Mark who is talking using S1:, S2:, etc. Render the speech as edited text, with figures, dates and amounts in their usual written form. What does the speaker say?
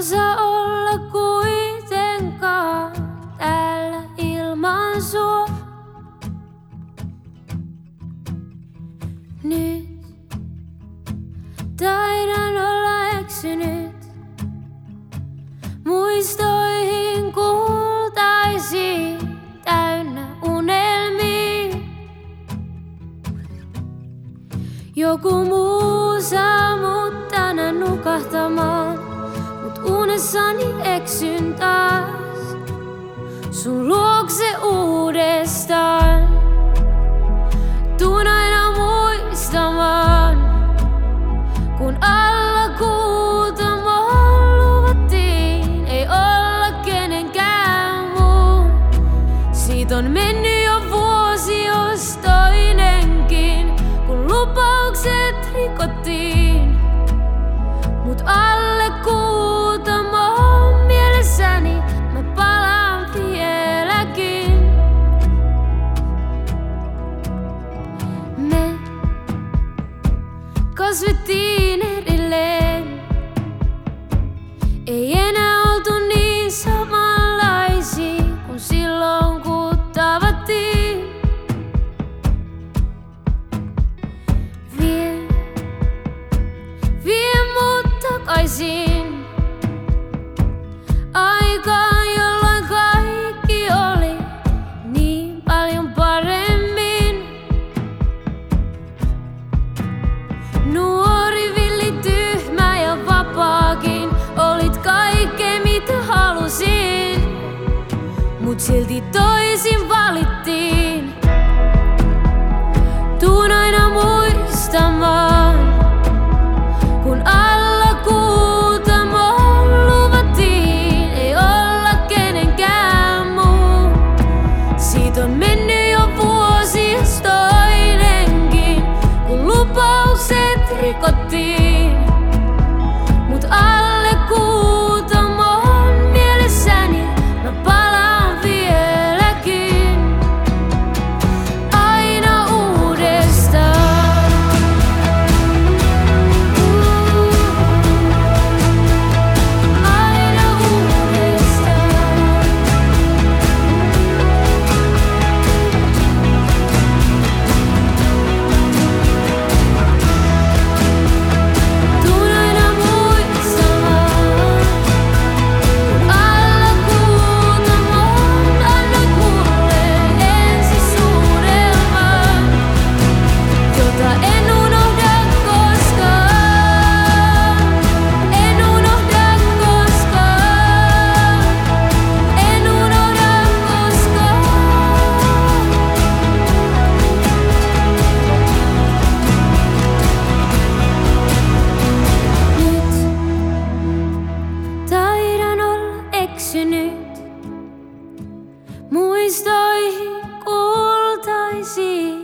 S1: osaa olla kuitenkaan täällä ilman sua. Nyt taidan olla eksynyt muistoihin kultaisiin, täynnä unelmia. Joku muu saa mut tänään nukahtamaan, mut unessani eksyn taas sun luokse uudestaan. Tuun aina muistamaan, kun alla kuutamaan luvattiin ei olla kenenkään muun. Siitä on mennyt jo vuosi jos toinenkin, kun lupaukset rikottiin. Mut alle kuutamaan mielessäni mä palaan vieläkin. Me kasvettiin erilleen, ei enää oltu niin samanlaisia kuin silloin kun tavattiin. Vie mut takaisin aikaan, jolloin kaikki oli niin paljon paremmin. Nuori, villi, tyhmä ja vapaakin, olit kaikkea mitä halusin, mut silti toisin valittiin. Tuun aina muistamaan, kun alla kuutamaan luvattiin ei olla kenenkään muun. Siitä on mennyt jo vuosi jos toinenkin, kun lupaukset rikottiin. Mut alle kuutamaan mielessäni mä palaan vieläkin. Aina uudestaan. Aina uudestaan. Tuun aina muistamaan, kun alla kuutamaan annoin mulle ensisuudelman, jota en unohda koskaan. En unohda koskaan. En unohda koskaan. Nyt taidan olla eksynyt muistoihin kultaisiin.